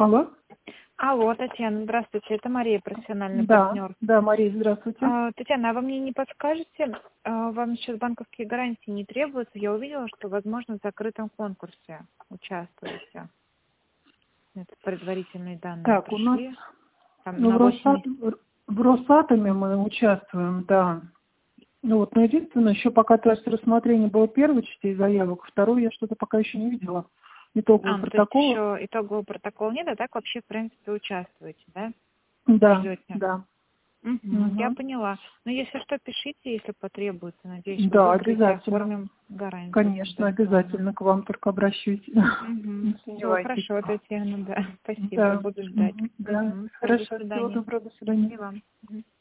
Алло? Алло, Татьяна, здравствуйте, это Мария, профессиональный Да, партнер. да, Мария, здравствуйте. Татьяна, а вы мне не подскажете, вам сейчас банковские гарантии не требуются? Я увидела, что, возможно, в закрытом конкурсе участвуете. Это предварительные данные Так, у нас пришли. Там на 80. в Росатоме мы участвуем, да. Ну вот, но единственное, еще пока тест рассмотрения было первой части заявок, вторую я что-то пока еще не видела. Итоговый Ну, то есть протокол. еще итогового протокола нет, а так вообще, в принципе, участвуете, да? Да, Ждете. да. Я Угу. поняла. Но если что, пишите, если потребуется. Надеюсь, вы Да, выберете, обязательно. оформим гарантию. Конечно, Традиционно. обязательно к вам только обращусь. Не Все сомневайтесь. хорошо, Татьяна, да. Спасибо, Да, буду ждать. да. Всё, до Хорошо, всего свидания. доброго, до свидания. И вам.